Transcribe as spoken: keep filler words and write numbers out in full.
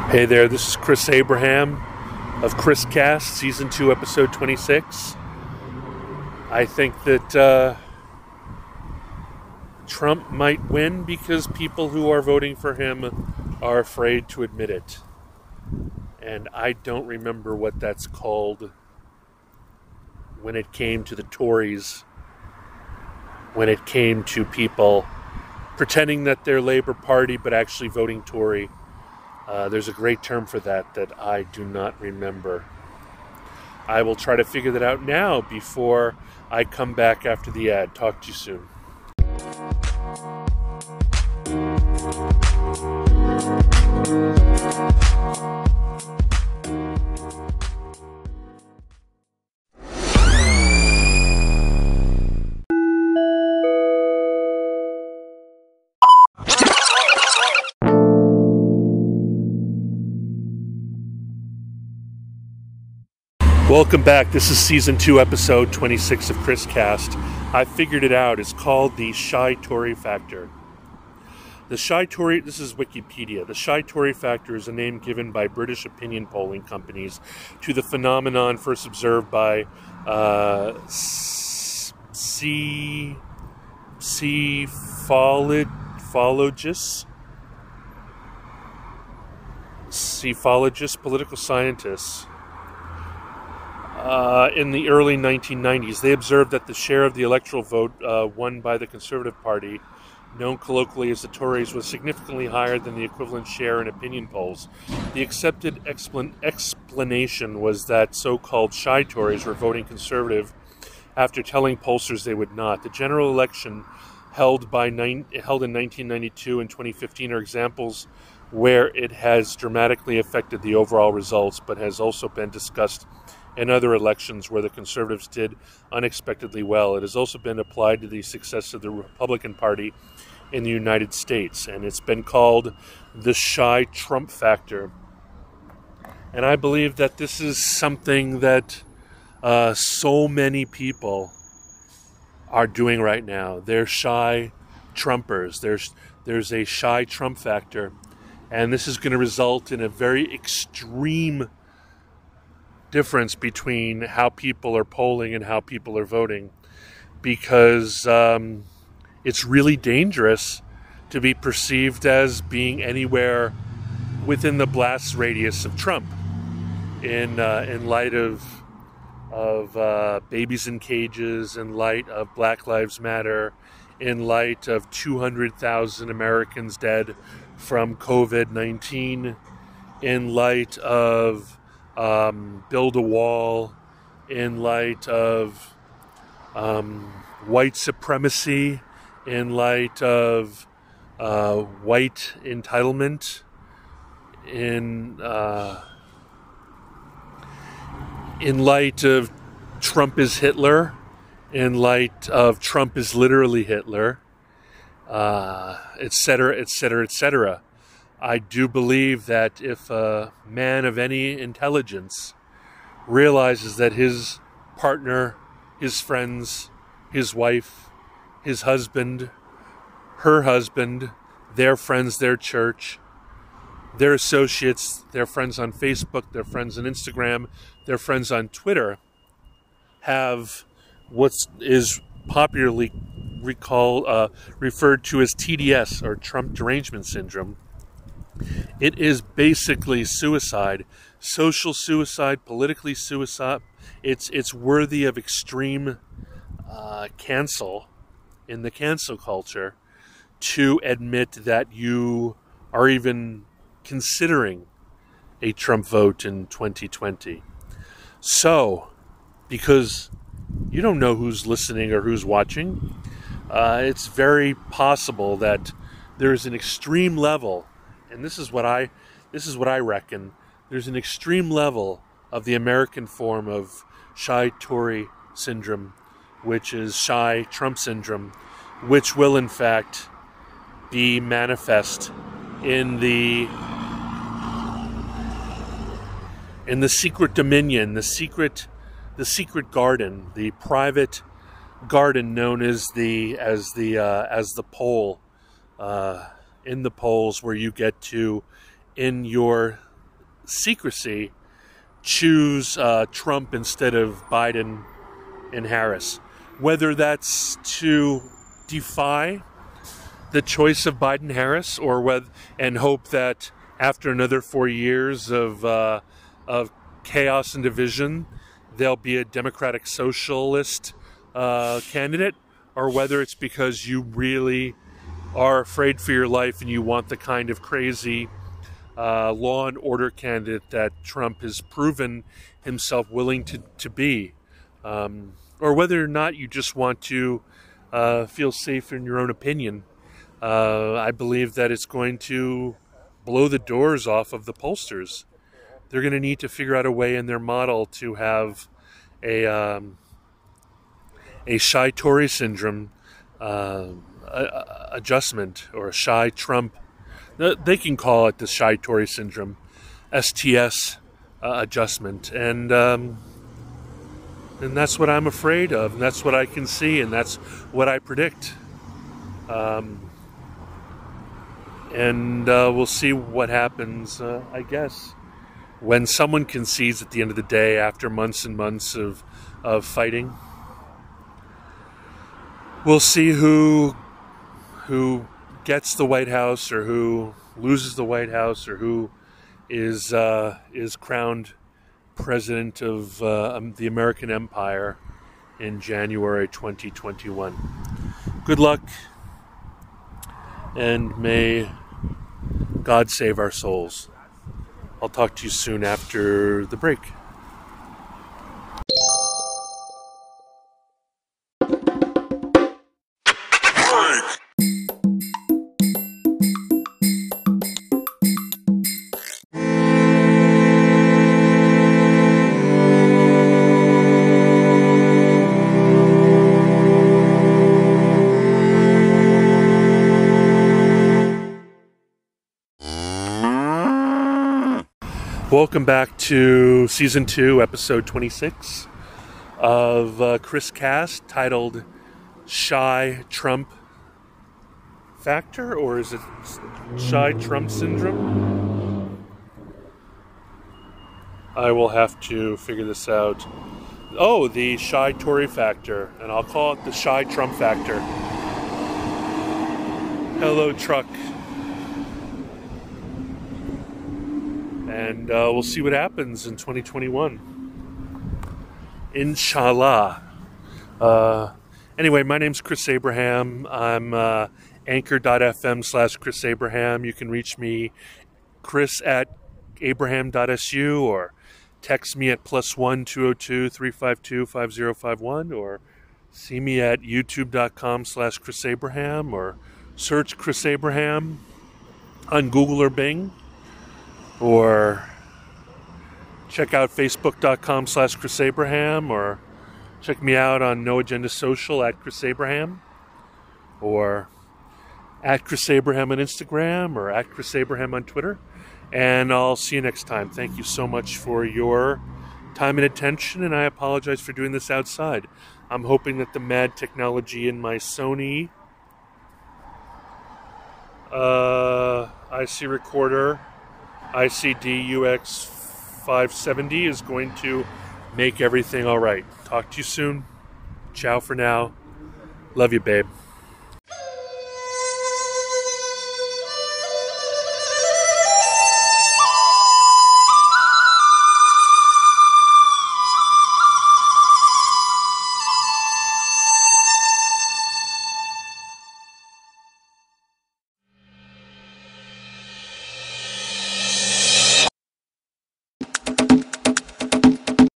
Hey there, this is Chris Abraham of Chris Cast, Season two, Episode twenty-six. I think that uh, Trump might win because people who are voting for him are afraid to admit it. And I don't remember what that's called when it came to the Tories, when it came to people pretending that they're Labour Party but actually voting Tory. Uh, there's a great term for that that I do not remember. I will try to figure that out now before I come back after the ad. Talk to you soon. Welcome back. This is Season two, Episode twenty-six of Chris Cast. I figured it out. It's called the Shy Tory Factor. The Shy Tory, this is Wikipedia. The Shy Tory Factor is a name given by British opinion polling companies to the phenomenon first observed by uh, C. C. Cephologists, cephologists, political scientists. Uh, in the early nineteen nineties, they observed that the share of the electoral vote uh, won by the Conservative Party, known colloquially as the Tories, was significantly higher than the equivalent share in opinion polls. The accepted explan- explanation was that so-called shy Tories were voting Conservative after telling pollsters they would not. The general election held by nine- held in nineteen ninety-two and twenty fifteen are examples where it has dramatically affected the overall results, but has also been discussed in other elections where the Conservatives did unexpectedly well. It has also been applied to the success of the Republican Party in the United States, and it's been called the shy Trump factor. And I believe that this is something that uh, so many people are doing right now. They're shy Trumpers. There's, there's a shy Trump factor, and this is going to result in a very extreme difference between how people are polling and how people are voting, because um, it's really dangerous to be perceived as being anywhere within the blast radius of Trump in uh, in light of of uh, babies in cages, in light of Black Lives Matter, in light of two hundred thousand Americans dead from covid nineteen, in light of Um, build a wall, in light of um, white supremacy, in light of uh, white entitlement, in uh, in light of Trump is Hitler, in light of Trump is literally Hitler, uh, et cetera, et cetera, et cetera. I do believe that if a man of any intelligence realizes that his partner, his friends, his wife, his husband, her husband, their friends, their church, their associates, their friends on Facebook, their friends on Instagram, their friends on Twitter, have what is popularly recall, uh, referred to as T D S, or Trump Derangement Syndrome. It is basically suicide, social suicide, politically suicide. It's it's worthy of extreme uh, cancel in the cancel culture to admit that you are even considering a Trump vote in twenty twenty. So, because you don't know who's listening or who's watching, uh, it's very possible that there's an extreme level. And this is what I, this is what I reckon. There's an extreme level of the American form of shy Tory syndrome, which is shy Trump syndrome, which will in fact be manifest in the in the secret dominion, the secret, the secret garden, the private garden known as the as the uh, as the poll. Uh, in the polls, where you get to, in your secrecy, choose uh, Trump instead of Biden and Harris. Whether that's to defy the choice of Biden-Harris, or whether and hope that after another four years of uh, of chaos and division, there'll be a Democratic Socialist uh, candidate, or whether it's because you really are afraid for your life and you want the kind of crazy uh, law and order candidate that Trump has proven himself willing to, to be. Um, or whether or not you just want to uh, feel safe in your own opinion. Uh, I believe that it's going to blow the doors off of the pollsters. They're going to need to figure out a way in their model to have a um, a shy Tory syndrome uh, adjustment, or a shy Trump. They can call it the shy Tory syndrome, S T S uh, adjustment, and um, and that's what I'm afraid of, and that's what I can see, and that's what I predict. Um, and uh, we'll see what happens, uh, I guess, when someone concedes at the end of the day after months and months of of fighting. We'll see who who gets the White House, or who loses the White House, or who is uh, is crowned president of uh, the American Empire in January twenty twenty-one. Good luck, and may God save our souls. I'll talk to you soon after the break. Welcome back to Season two, Episode twenty-six of uh, Chris Cast, titled Shy Trump Factor, or is it Shy Trump Syndrome? I will have to figure this out. Oh, the Shy Tory Factor, and I'll call it the Shy Trump Factor. Hello, truck. And uh, we'll see what happens in twenty twenty-one. Inshallah. Uh, anyway, my name's Chris Abraham. I'm uh, anchor.fm slash Chris Abraham. You can reach me, Chris at abraham.su, or text me at plus one two oh two three five two five oh five one, or see me at youtube.com slash Chris Abraham, or search Chris Abraham on Google or Bing. Or check out facebook.com slash Chris Abraham, or check me out on No Agenda Social at Chris Abraham, or at Chris Abraham on Instagram, or at Chris Abraham on Twitter. And I'll see you next time. Thank you so much for your time and attention, and I apologize for doing this outside. I'm hoping that the mad technology in my Sony uh, I C recorder I C D U X five seventy is going to make everything all right. Talk to you soon. Ciao for now. Love you, babe.